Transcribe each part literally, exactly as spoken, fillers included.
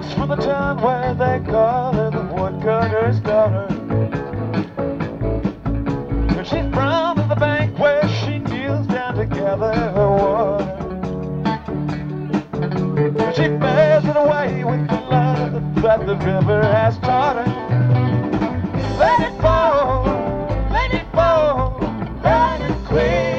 from the town where they call her the woodcutter's daughter. And she's from the bank where she kneels down to gather her water. And she bears it away with the love that the river has taught her. Let it fall, let it fall, let it clear.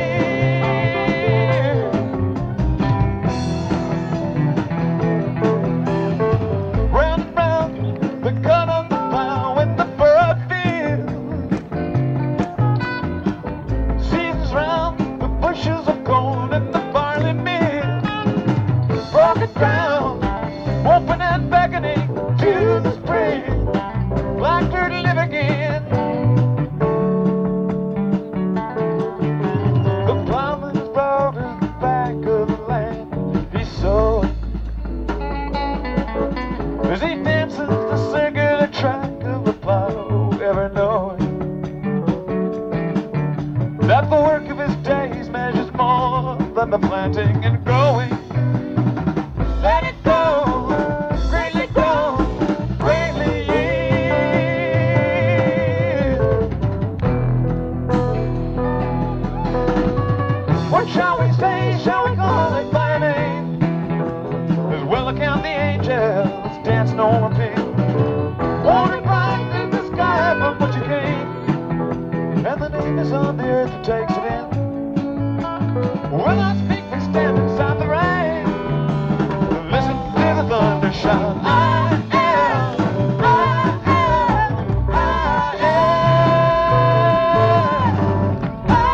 That the work of his days measures more than the planting and growing. Let it go, greatly go, greatly yield. What shall we say, shall we call it by a name? As well account the angels dancing on a pin. Wanted bright in the sky from which you came. And the name is on the earth that takes it in. Will I speak, we stand inside the rain. Listen to the thunder shout. I am, I am, I am, I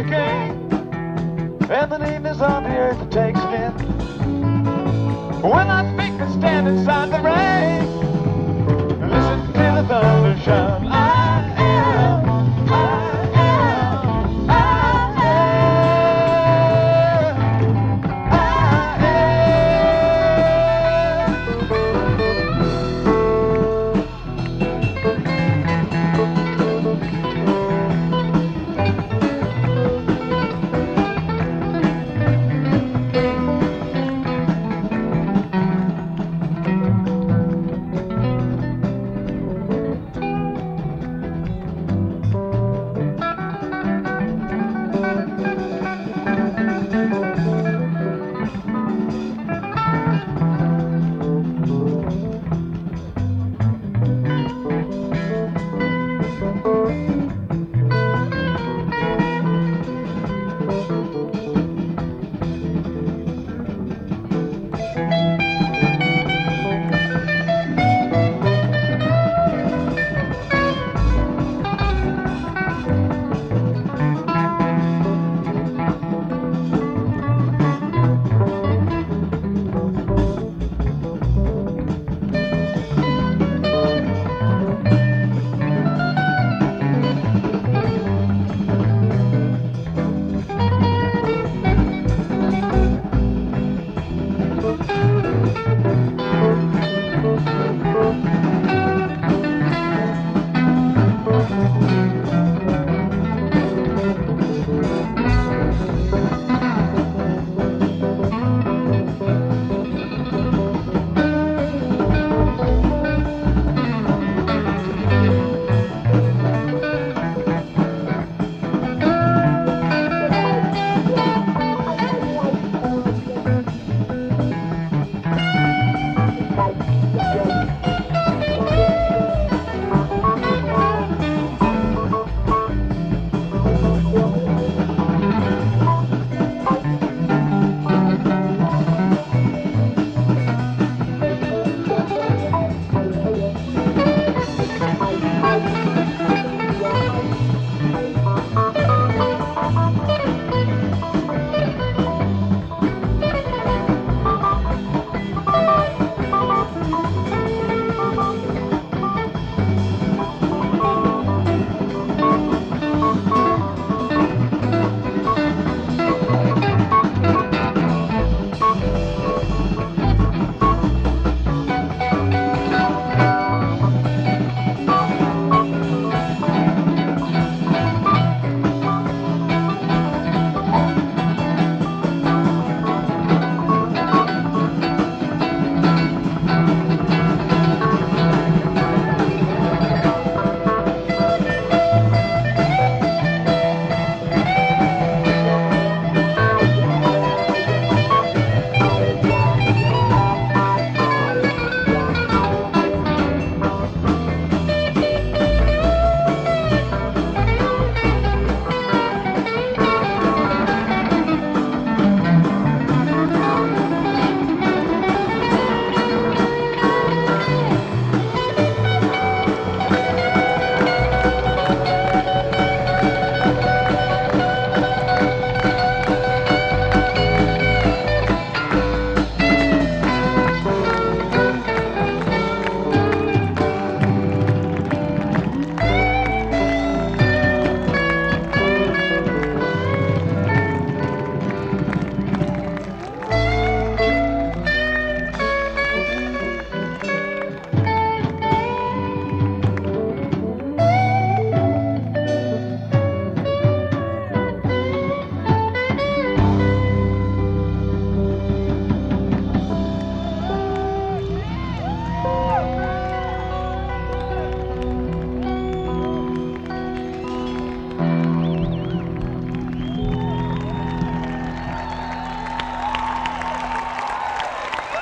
you came, and the neatness of the earth that takes it in. When I speak and stand inside the rain, listen to the thunder shout. I am, I am, I am, I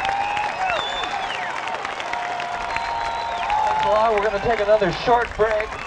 We're going to take another short break.